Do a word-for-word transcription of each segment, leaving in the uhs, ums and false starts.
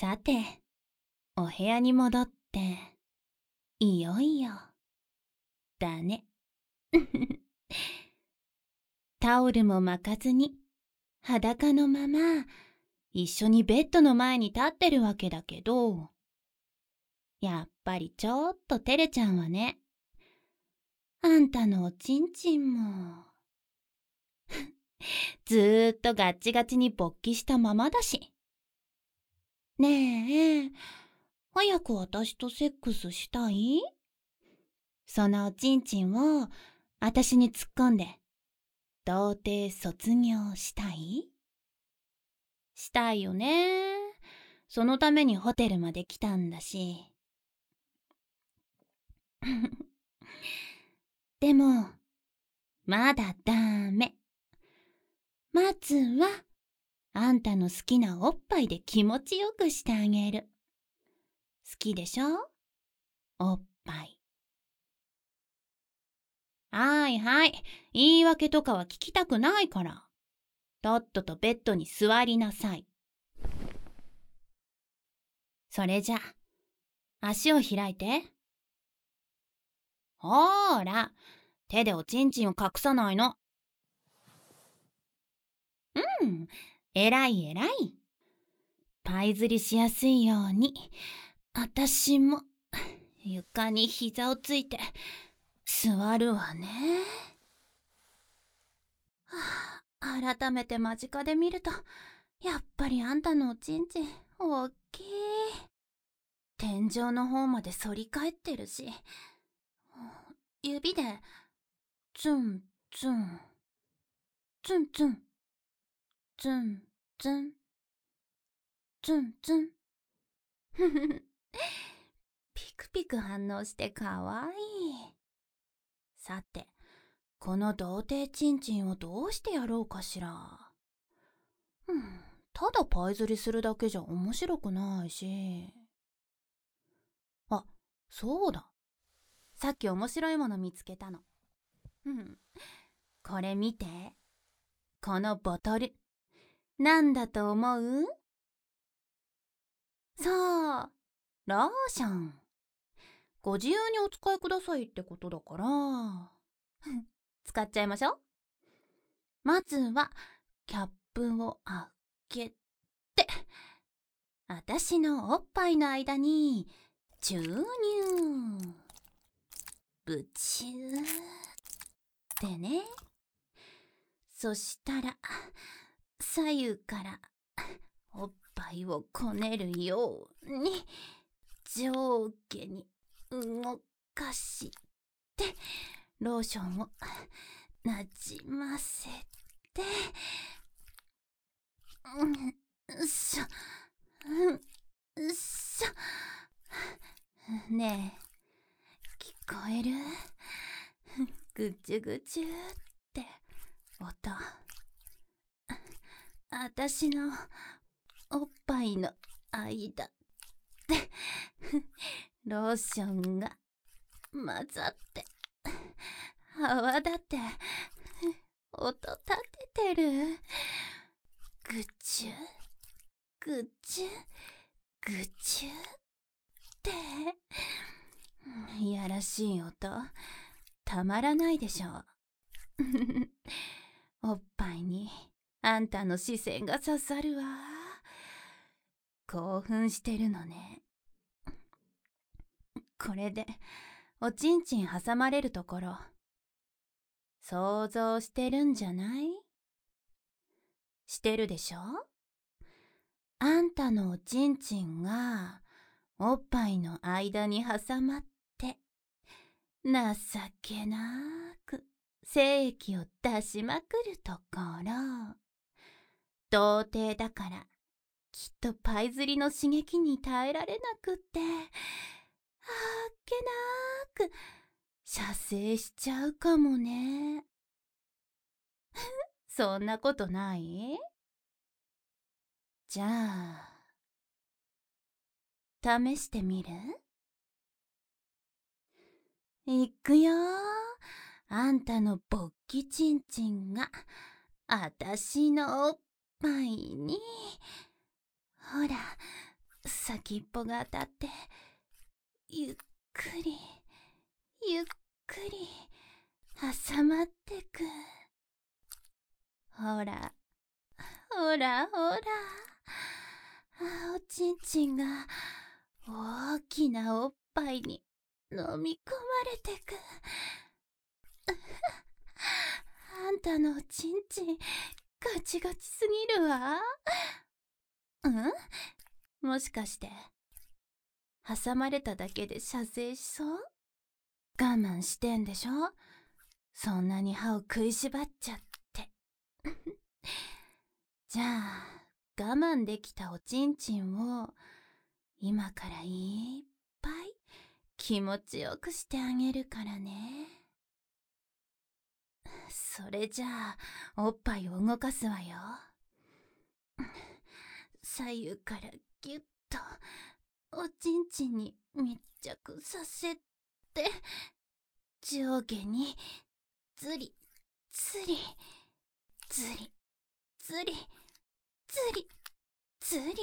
さて、お部屋に戻って、いよいよ、だね。タオルも巻かずに、裸のまま、一緒にベッドの前に立ってるわけだけど、やっぱりちょっと照れちゃうわね。あんたのおちんちんも。ずーっとガッチガチに勃起したままだし。ねえ、早く私とセックスしたい？そのおちんちんを私に突っ込んで、童貞卒業したい？したいよね。そのためにホテルまで来たんだし。でも、まだダメ。まずは、あんたの好きなおっぱいで気持ちよくしてあげる。好きでしょ？おっぱい。はいはい。言い訳とかは聞きたくないから。とっととベッドに座りなさい。それじゃ、足を開いて。ほーら、手でおちんちんを隠さないの。うん、えらいえらい。パイ釣りしやすいように、あたしも床に膝をついて座るわね。はあ、改めて間近で見ると、やっぱりあんたのおちんちん大きい。天井の方まで反り返ってるし、指でツンツンツンツンツンツンツンツンふふふピクピク反応してかわいい。さて、この童貞ちんちんをどうしてやろうかしら。うん、ただパイ釣りするだけじゃ面白くないし。あ、そうだ。さっき面白いもの見つけたの。うん、これ見て。このボトル。なんだと思う？そう、ローション。ご自由にお使いくださいってことだから、使っちゃいましょう。まずは、キャップを開けて、あたしのおっぱいの間に注入。ブチューってね。そしたら、左右からおっぱいをこねるように上下に動かしてローションをなじませて、うんっしょうんっしょ。ねえ、聞こえる？ぐちゅぐちゅって音。あたしのおっぱいの間でローションが混ざって泡立って音立ててる。ぐちゅぐちゅぐちゅっていやらしい音たまらないでしょ。おっぱいにあんたの視線が刺さるわ。興奮してるのね。これでおちんちん挟まれるところ想像してるんじゃない？してるでしょ？あんたのおちんちんがおっぱいの間に挟まって情けなく精液を出しまくるところ。童貞だからきっとパイ釣りの刺激に耐えられなくってあっけなく射精しちゃうかもね。そんなことない？じゃあ試してみる？いくよ。あんたの勃起ちんちんがあたしのおっぱいにほら先っぽが当たってゆっくりゆっくり挟まってく。ほらほらほら、あおちんちんが大きなおっぱいに飲み込まれてく。あんたのおちんちんガチガチすぎるわ。うんもしかして挟まれただけで射精しそう？我慢してんでしょ、そんなに歯を食いしばっちゃって。じゃあ我慢できたおちんちんを今からいっぱい気持ちよくしてあげるからね。それじゃあおっぱいを動かすわよ。左右からギュッとおちんちんに密着させて、上下にずりずりずりずりずりずり。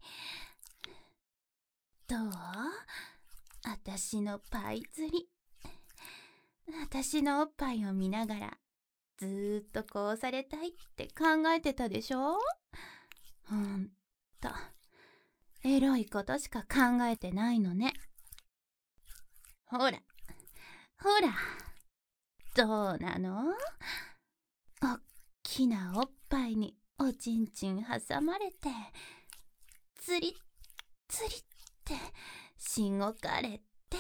どう？あたしのパイ釣り。あたしのおっぱいを見ながらずーっとこうされたいって考えてたでしょ？ほんとエロいことしか考えてないのね。ほらほら、どうなの？おっきなおっぱいにおちんちん挟まれてつりつりってしごかれて、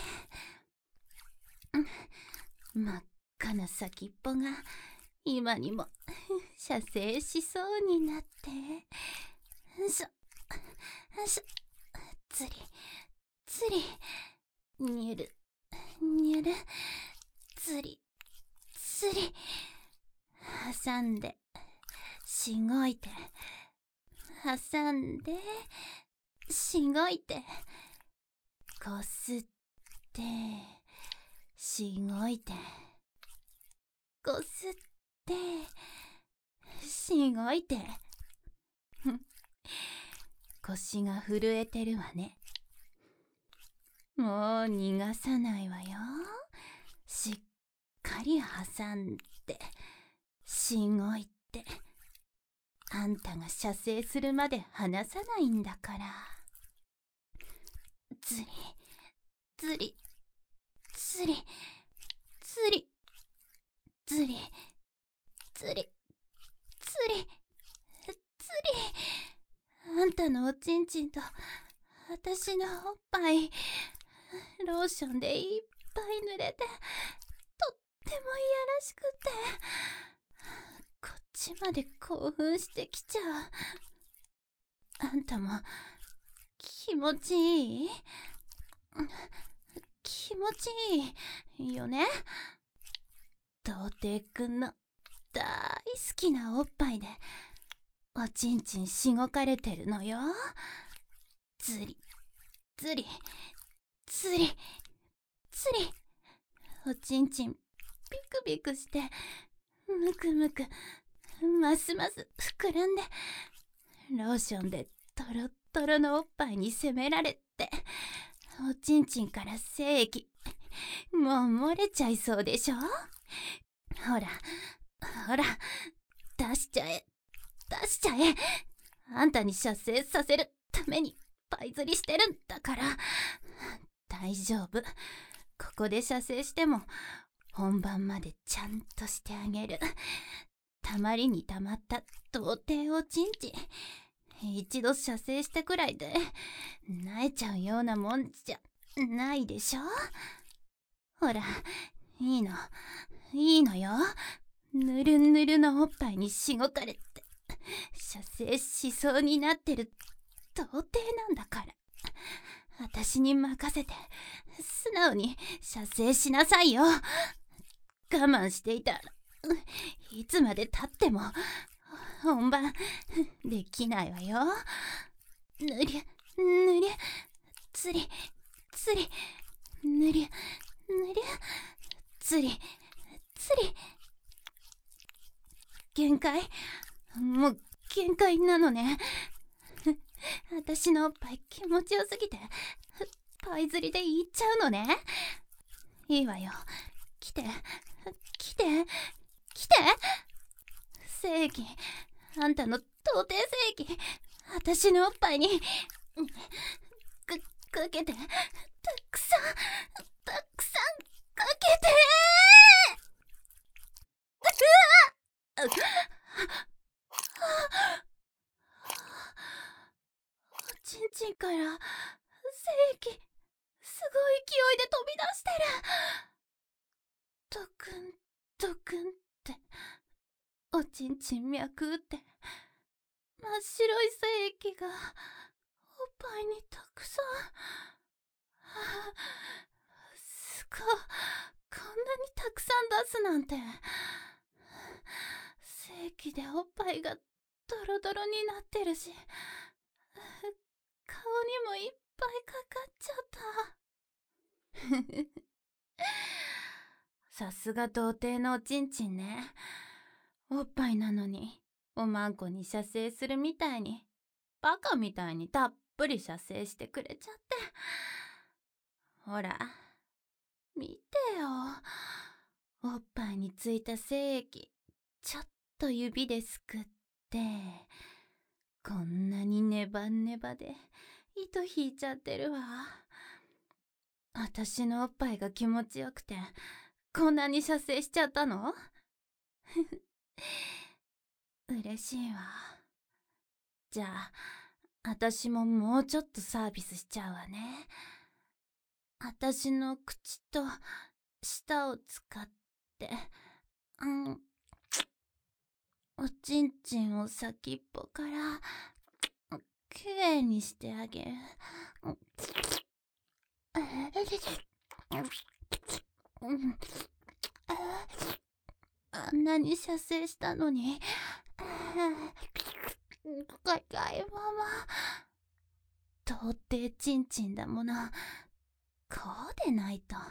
真っ赤な先っぽが今にも射精しそうになって、しょしょつりつりにゅるにゅるつりつり挟んでしごいて挟んでしごいてこすってしごいてこすってしごいて。腰が震えてるわね。もう逃がさないわよ。しっかり挟んでしごいて、あんたが射精するまで離さないんだから。ずりずりずりずりずりずりずりずり。あんたのおちんちんとあたしのおっぱいローションでいっぱい濡れてとってもいやらしくて、こっちまで興奮してきちゃう。あんたも気持ちいい？気持ちいいよね。童貞くんの大好きなおっぱいでおちんちんしごかれてるのよ。ずりずりずりずり、おちんちんビクビクしてむくむくますます膨らんで、ローションでトロットロのおっぱいに攻められて、おちんちんから精液もう漏れちゃいそうでしょ。ほらほら出しちゃえ出しちゃえ。あんたに射精させるためにパイ釣りしてるんだから。大丈夫、ここで射精しても本番までちゃんとしてあげる。たまりにたまった童貞おちんちん一度射精したくらいで萎えちゃうようなもんじゃないでしょ。ほらいいのいいのよ、ぬるぬるのおっぱいにしごかれて射精しそうになってる童貞なんだから。私に任せて素直に射精しなさいよ。我慢していたらいつまでたっても本番できないわよ。ぬりゅぬりゅつりつりぬりゅぬりゅつりつり。限界？もう限界なのね。 私のおっぱい気持ちよすぎてパイ釣りでいっちゃうのね。いいわよ、来て来て来て。正義、あんたの到底正義、私のおっぱいにかかけて、たくさんたくさんかけて。うわっおちんちんから精液すごい勢いで飛び出してる。ドクンドクンって、おちんちん脈打って真っ白い精液がおっぱいにたくさん。はあ、すごい、こんなにたくさん出すなんて。精液でおっぱいがドロドロになってるし、顔にもいっぱいかかっちゃった。さすが童貞のおちんちんね。おっぱいなのにおまんこに射精するみたいに、バカみたいにたっぷり射精してくれちゃって。ほら見てよ、おっぱいについた精液ちょっと指ですくって、こんなにネバネバで糸引いちゃってるわ。私のおっぱいが気持ちよくてこんなに射精しちゃったの？嬉しいわ。じゃあ私ももうちょっとサービスしちゃうわね。私の口と舌を使って、うん、おちんちんを先っぽからきれいにしてあげる。あんなに射精したのに高いまま。到底ちんちんだもの、こうでないと。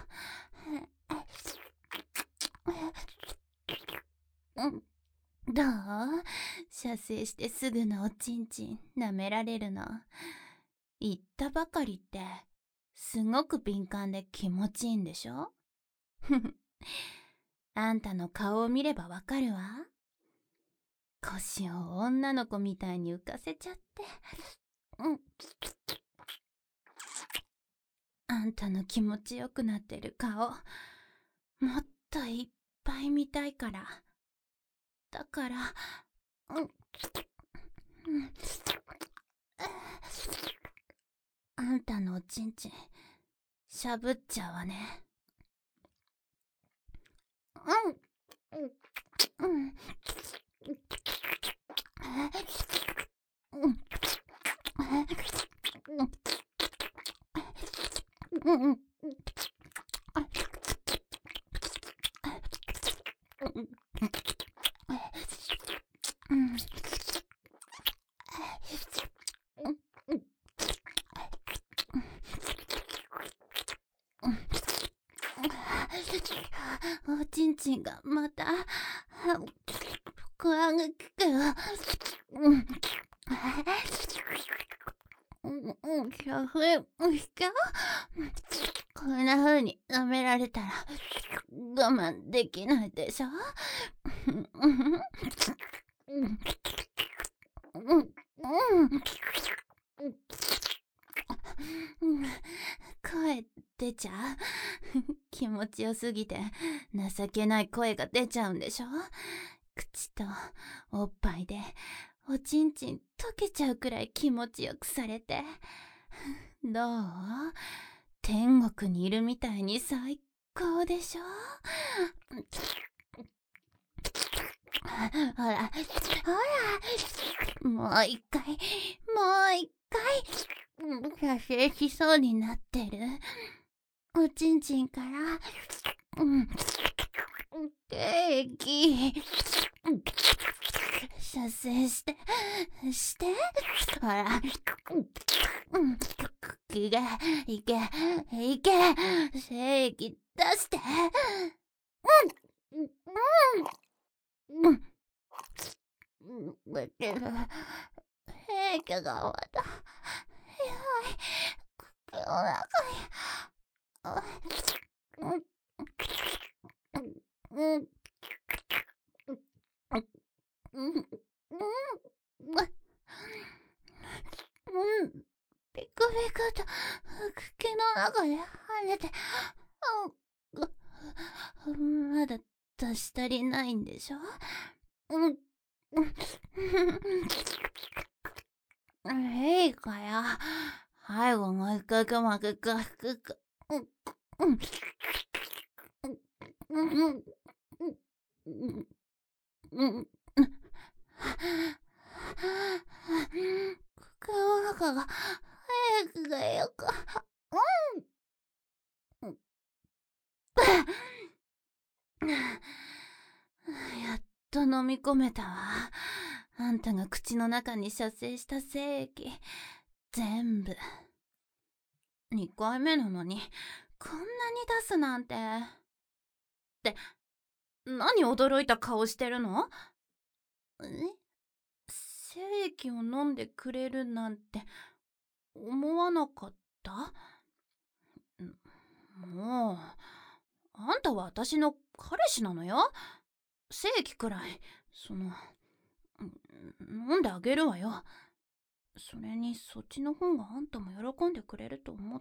どう？射精してすぐのおちんちん舐められるの。言ったばかりってすごく敏感で気持ちいいんでしょ？あんたの顔を見ればわかるわ。腰を女の子みたいに浮かせちゃって、うん、あんたの気持ちよくなってる顔もっといっぱい見たいから。だから、うん、うん、あんたのおちんちんしゃぶっちゃうわね。うんうんうんうんうんおちんちんがまた膨らんできてる。うん。うん、しゃふいしちゃう？こんな風に舐められたら我慢できないでしょ？うんうん声出ちゃう？気持ちよすぎて情けない声が出ちゃうんでしょ？口とおっぱいでおちんちん溶けちゃうくらい気持ちよくされて、どう？天国にいるみたいに最高でしょ？ほらほら、もう一回もう一回射精しそうになってるおちんちんから、うん、ケーキ射精してしてほら、うん、いけいけいけ、精液出して、うんうんうんうん、だけど平家がまた、やばい、口の中に、うん、うん、うん、うん、うん、うん、ピクピクと口の中に跳ねて、うん、まだ出し足りないんでしょ。うん、うん、いいかよ。最後もう一回くまくかくか。うん、うん、うん、うん、うん、うん、口の中が早くがよか。うん、やっと飲み込めたわ。あんたが口の中に射精した精液全部。にかいめなのにこんなに出すなんて。って何驚いた顔してるの？え？精液を飲んでくれるなんて思わなかった？もうあんたは私の彼氏なのよ。精液くらいその飲んであげるわよ。それにそっちの方があんたも喜んでくれると思って。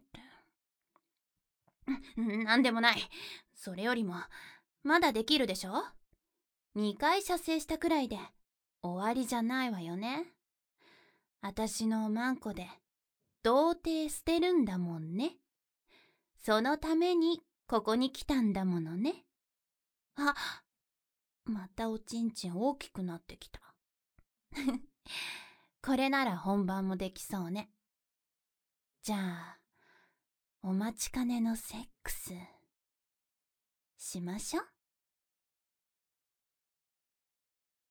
なんでもない。それよりもまだできるでしょ。にかい射精したくらいで終わりじゃないわよね。私のマンコで童貞捨てるんだもんね。そのためにここに来たんだものね。あ、またおちんちん大きくなってきた。これなら本番もできそうね。じゃあお待ちかねのセックスしましょ。